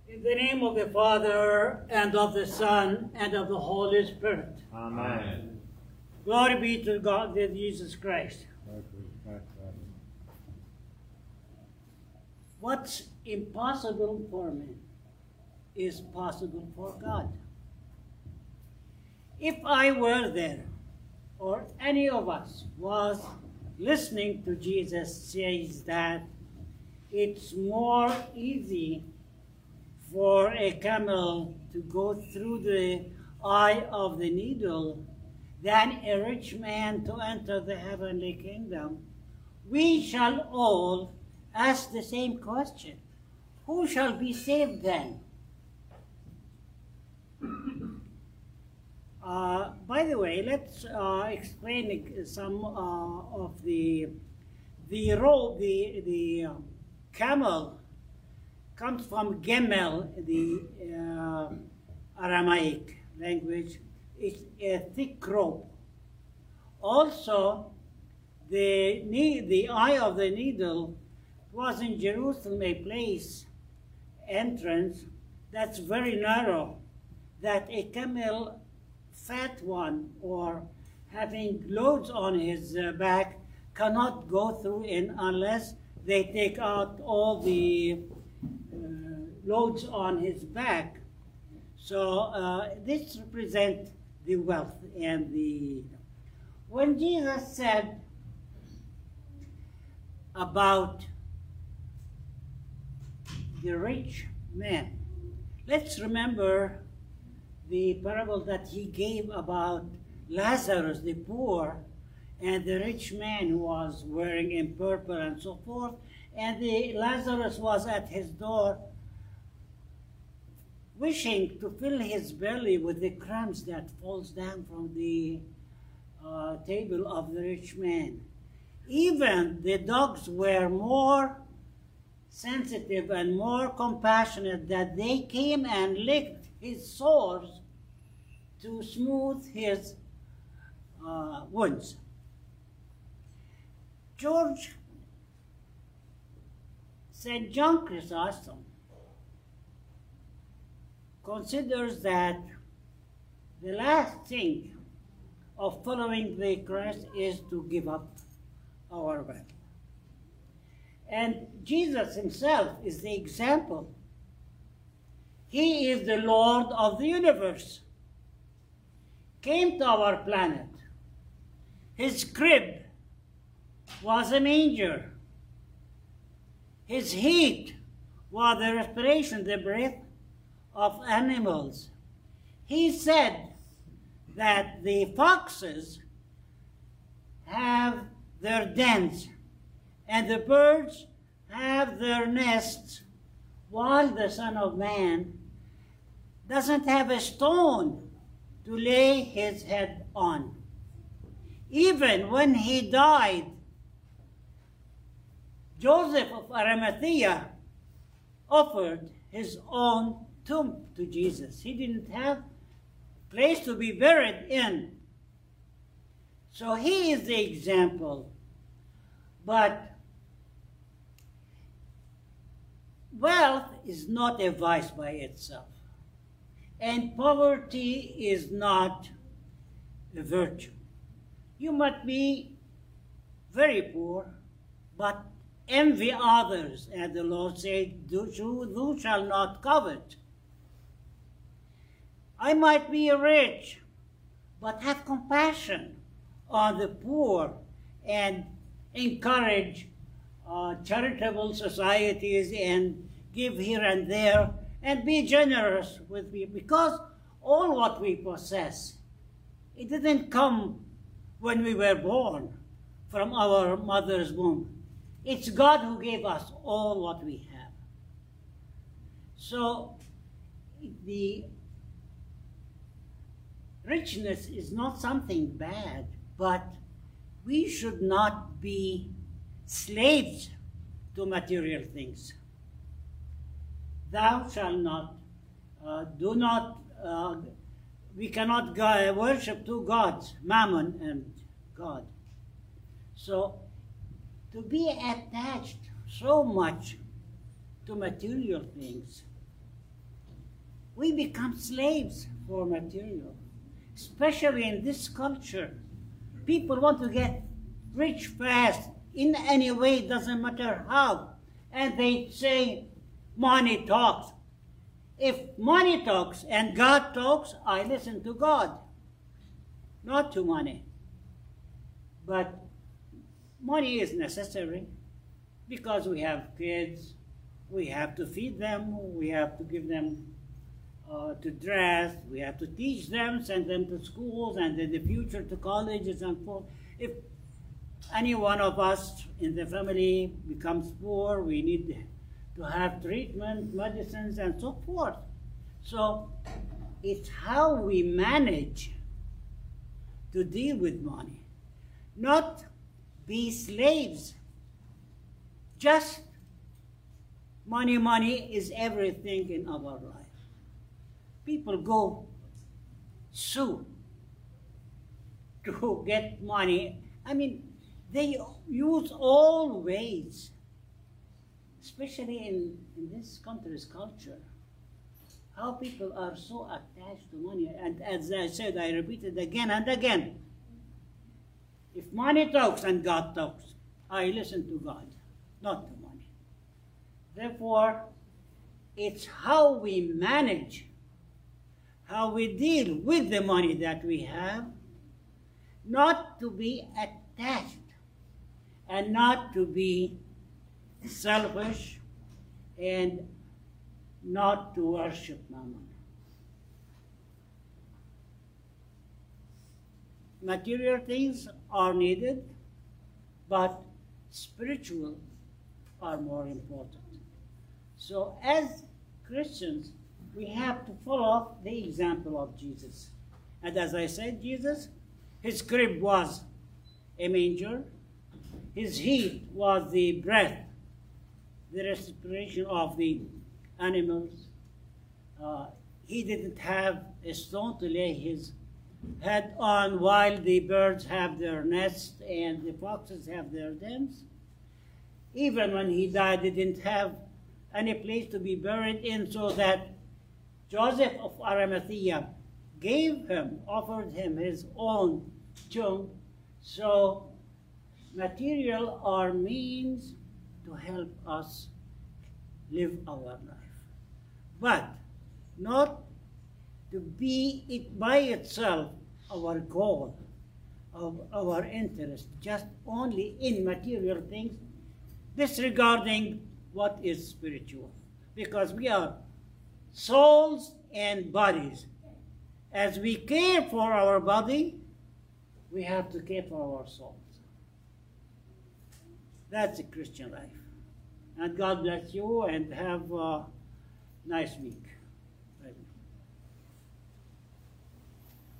In the name of the Father, and of the Son, and of the Holy Spirit. Amen. Glory be to God, with Jesus Christ. What's impossible for men is possible for God. If I were there, or any of us was listening to Jesus says that it's more easy for a camel to go through the eye of the needle than a rich man to enter the heavenly kingdom, we shall all ask the same question. Who shall be saved then? By the way, let's explain some of the robe. The camel comes from gemel, the Aramaic language. It's a thick rope. Also, the eye of the needle was in Jerusalem a place, entrance, that's very narrow, that a camel, fat one, or having loads on his back, cannot go through in unless they take out all the loads on his back. So this represents the wealth and the... When Jesus said about the rich man, let's remember the parable that he gave about Lazarus, the poor, and the rich man who was wearing in purple and so forth, and the Lazarus was at his door wishing to fill his belly with the crumbs that falls down from the table of the rich man. Even the dogs were more sensitive and more compassionate, that they came and licked his sores to smooth his wounds. St. John Chrysostom considers that the last thing of following the Christ is to give up our wealth. And Jesus himself is the example. He is the Lord of the universe. Came to our planet. His crib was a manger. His heat was the respiration, the breath of animals. He said that the foxes have their dens and the birds have their nests, while the Son of Man doesn't have a stone to lay his head on. Even when he died, Joseph of Arimathea offered his own tomb to Jesus. He didn't have a place to be buried in. So he is the example. But wealth is not a vice by itself. And poverty is not a virtue. You might be very poor, but envy others. And the Lord said, "Thou shalt not covet." I might be rich, but have compassion on the poor and encourage charitable societies and give here and there and be generous with me, because all what we possess, it didn't come when we were born from our mother's womb. It's God who gave us all what we have. So the richness is not something bad, but we should not be slaves to material things. Thou shalt not, we cannot worship two gods, Mammon and God. So to be attached so much to material things we become slaves for material, especially in this culture. People want to get rich fast in any way, doesn't matter how. And they say, money talks. If money talks and God talks, I listen to God, not to money. But money is necessary because we have kids, we have to feed them, we have to give them to dress, we have to teach them, send them to schools, and in the future to colleges and for. If any one of us in the family becomes poor, we need to have treatment, medicines, and so forth. So it's how we manage to deal with money, not be slaves. Just money, money is everything in our life. People go sue to get money. I mean, they use all ways, especially in this country's culture, how people are so attached to money. And as I said, I repeat it again and again. If money talks and God talks, I listen to God, not to money. Therefore, it's how we manage, how we deal with the money that we have, not to be attached and not to be selfish and not to worship mammon. Material things are needed, but spiritual are more important. So as Christians, we have to follow the example of Jesus. And as I said, Jesus, his crib was a manger. His heat was the breath, the respiration of the animals. He didn't have a stone to lay his head on while the birds have their nests and the foxes have their dens. Even when he died, he didn't have any place to be buried in, so that Joseph of Arimathea offered him his own tomb. So material are means to help us live our life, but not to be it by itself our goal, of our interest, just only in material things, disregarding what is spiritual. Because we are souls and bodies. As we care for our body, we have to care for our souls. That's a Christian life. And God bless you and have a nice week.